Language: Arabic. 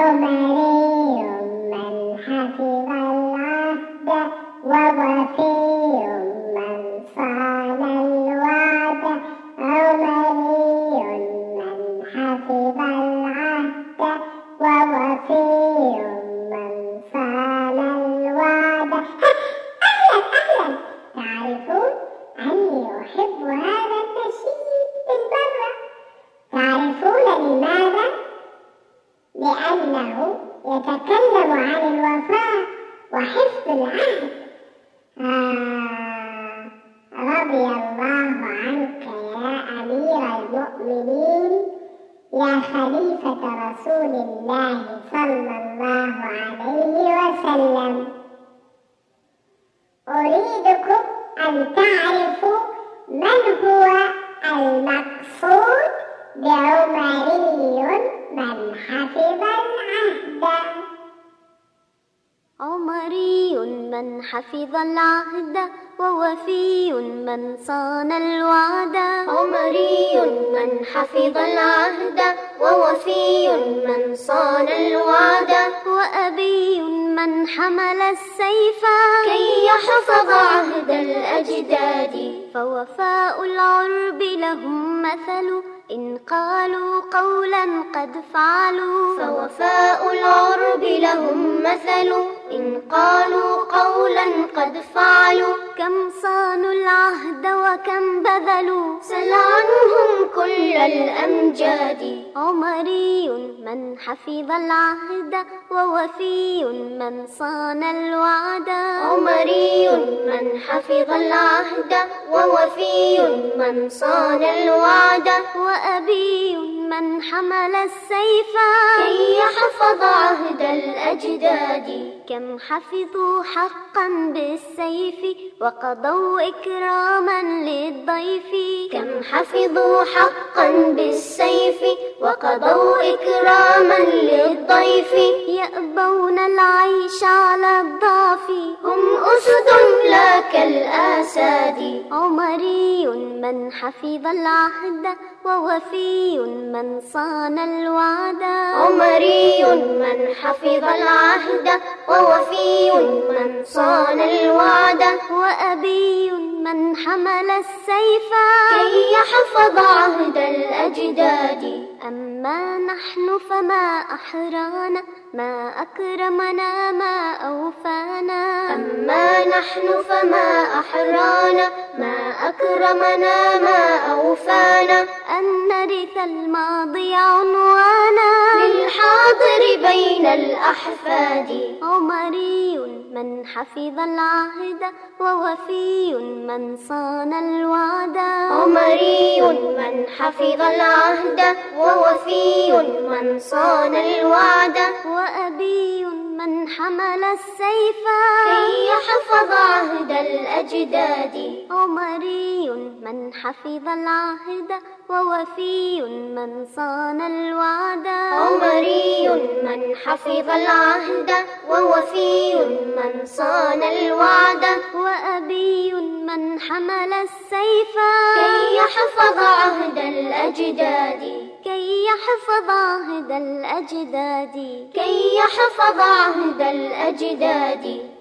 عمري من حفظ العهد ووفي من صان الوعد. عمري من حفظ العهد ووفي من صان الوعد. أهلا تعرفون أني أحب هذا النشيد بالمرة. تعرفون لماذا؟ لأنه يتكلم عن الوفاء وحفظ العهد. رضي الله عنك يا أمير المؤمنين، يا خليفة رسول الله صلى الله عليه وسلم. أريدكم أن تعرفوا من هو المقصود بعمري من حفظ العهد. عمري من حفظ العهد ووفي من صان الوعد. عمري من حفظ العهد ووفي من صان الوعد. وأبي من حمل السيف كي يحفظ عهد الأجداد. فوفاء العرب لهم مثل، إن قالوا قولا قد فعلوا. فوفاء العرب لهم مثل، إن قالوا قولا قد فعلوا. كم صانوا العهد وكم بذلوا، سل عنهم كل الأمجاد. عمري من حفظ العهد ووفي من صان الوعد. عمري من حفظ العهد ووفي من صان الوعد. وأبي من حمل السيف كي يحفظ عهد الأجداد. كم حفظوا حقا بالسيف وقضوا إكراما للضيف. كم حفظوا حقا بالسيف وقضوا إكراما للضيف. يأبون العيش على الضعف، هم أسد لا كالآساد. عمري من حفظ العهد ووفي من صان الوعد. عمري من حفظ العهد ووفي من صان الوعد. وأبي من حمل السيف كي يحفظ عهد الأجداد. أما نحن فما أحرانا، ما أكرمنا ما أوفانا. أما نحن فما أحرانا، ما أكرمنا ما أوفانا. أن نرث الماضي عنوانا للحاضر بين الأحفاد. عمري من حفظ العهد ووفي من صان الوعد. عمري من حفظ العهد ووفي من صان الوعد. وأبي من حمل السيف كي يحفظ عهد الأجداد. عمري من حفظ العهد ووفي من صان الوعد. عمري من حفظ العهد ووفي من صان الوعد. وأبي من حمل السيف كي يحفظ عهد الأجداد. كي يحفظ عهد الأجداد. كي يحفظ عهد الأجداد.